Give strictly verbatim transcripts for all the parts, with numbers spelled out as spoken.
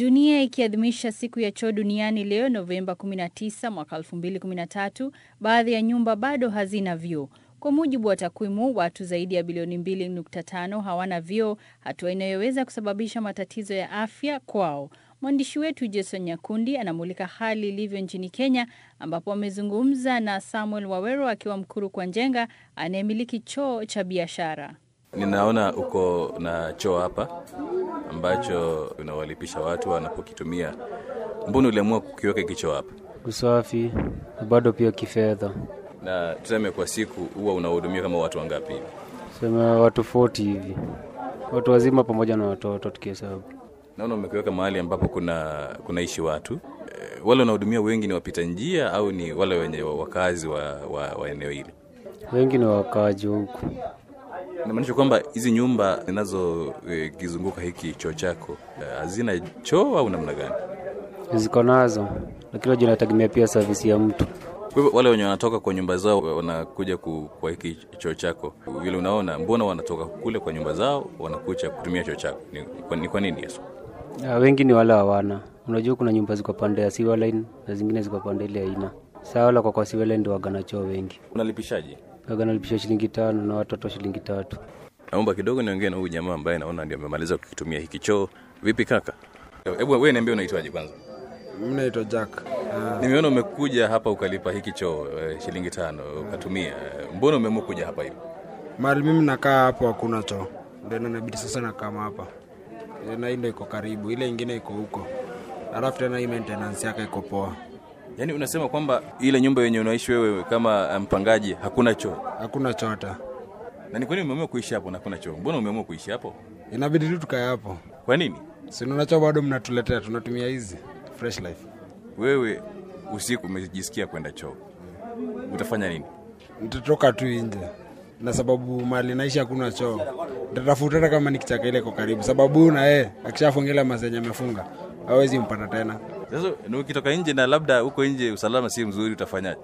Dunia ikiadhimisha siku ya choo duniani leo Novemba kumi na tisa mwaka elfu mbili kumi na tatu, baadhi ya nyumba bado hazina vyoo. Kwa mujibu wa takwimu, watu zaidi ya bilioni mbili nukta tano hawana vyoo, hatua inayoweza kusababisha matatizo ya afya kwao. Mwandishi wetu Jason Nyakundi anamulika hali ilivyo nchini Kenya, ambapo amezungumza na Samuel Wawero akiwa Mkuru kwa Njenga, anayemiliki choo cha biashara. Ninaona uko na choo hapa ambacho unawalipisha watu wanapokitumia. Mbona uliamua kukiweka hiki choo hapa? Usafi, bado pia kifedha. Na tuseme kwa siku huwa unahudumia kama watu wangapi hivi? Sema watu arobaini hivi. Watu wazima pamoja na watoto tukihesabu. Naona umekiweka mahali ambapo kuna kunaishi watu. E, wale unahudumia wengi ni wapita njia au ni wale wenye wakazi wa, wa, wa eneo hili? Wengi ni wakazi huku. Inamaanisha kwamba hizi nyumba zinazokizunguka e, hiki choo chako e, hazina choo au namna gani? Ziko nazo, lakini zinategemea pia service ya mtu. Kwa hivyo wale wenye wanatoka kwa nyumba zao wanakuja ku, kwa hiki choo chako, vile unaona, mbona wanatoka kule kwa nyumba zao wanakuja kutumia choo chako? Ni kwa, ni kwa nini Yesu? Ya, wengi ni wala hawana. Unajua kuna nyumba ziko pande ya sewer line na zingine ziko pande ile haina. Sawa, wala kwa kwa sewer line ndio wagana choo wengi. Unalipishaje? Wagana lipisha shilingi tano na watoto shilingi tatu. Naomba kidogo niongee na huyu jamaa ambaye naona ndio amemaliza kukitumia hiki choo. Vipi kaka? Hebu wewe niambie unaitwaje kwanza? Mimi naitwa Jack. Uh, Nimeona umekuja hapa ukalipa hiki choo uh, shilingi tano ukatumia. Uh, mbona umeamua kuja hapa hivi? Mahali mimi nakaa hapo hakuna choo. Ndio inabidi sasa nakaa hapa. E, na ile iko karibu, ile nyingine iko huko. Alafu tena hii maintenance yake iko poa. Yaani unasema kwamba ile nyumba yenye unaishi wewe kama mpangaji hakuna choo? Hakuna choo hata. Na ni kwa nini umeamua kuishi hapo na hakuna choo? Mbona umeamua kuishi hapo? Inabidi tu tukae hapo. Kwa nini? Si unacho bado mnatuletea, tunatumia hizi fresh life. Wewe usiku umejisikia kwenda choo, utafanya nini? Nitatoka tu nje. Na sababu mali naishi hakuna choo. Nitatafuta kama nikichaka ile iko karibu. Sababu na yeye akishafungia mazenye amefunga, hawezi mpata tena. Sasa ukitoka nje na labda huko nje usalama si mzuri, utafanyaje?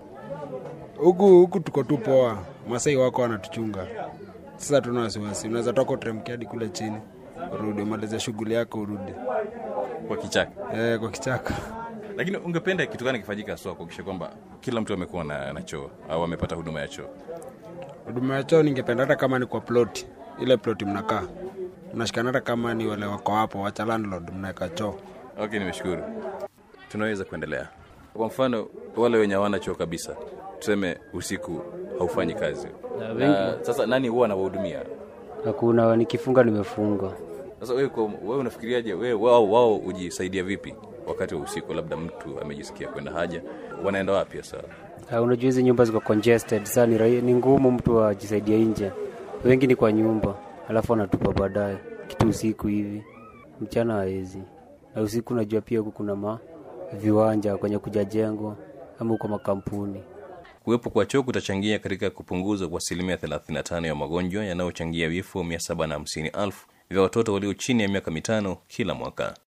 Huku huku tuko tu poa. Masai wako wanatuchunga. Sasa tuna wasiwasi. Unaweza toka utremkia hadi kule chini. Urudi maliza shughuli yako urudi. Kwa kichaka? Eh, kwa kichaka. Lakini ungependa kitu gani kifanyika sio kuhakikisha kwamba kila mtu amekuwa na, na choo au amepata huduma ya choo? Huduma ya choo ningependa hata kama ni kwa plot. Ile plot mnakaa. Mnashikana hata kama ni wale wako hapo, wacha landlord mnaweka choo. Okay, nimeshukuru. Tunaweza kuendelea. Kwa mfano wale wenye hawana choo kabisa. Tuseme usiku haufanyi kazi. Na, na sasa nani huwa anawahudumia? Hakuna, nikifunga nimefunga. Sasa wewe wewe unafikiriaje wewe wao wao ujisaidia vipi wakati wa usiku, labda mtu amejisikia kwenda haja, wanaenda wapi sasa? Ha, unajua hizi nyumba ziko congested sana, ni, ni ngumu mtu ajisaidia nje. Wengi ni kwa nyumba, alafu wanatupa baadaye kitu usiku hivi. Mchana haezi. Na usiku unajua pia kuna ma viwanja kwenye kujajengwa ama kwa makampuni. Kuwepo kwa choo kutachangia katika kupunguza kwa asilimia thelathini na tano ya magonjwa yanayochangia vifo mia saba na hamsini elfu vya watoto walio chini ya miaka mitano kila mwaka.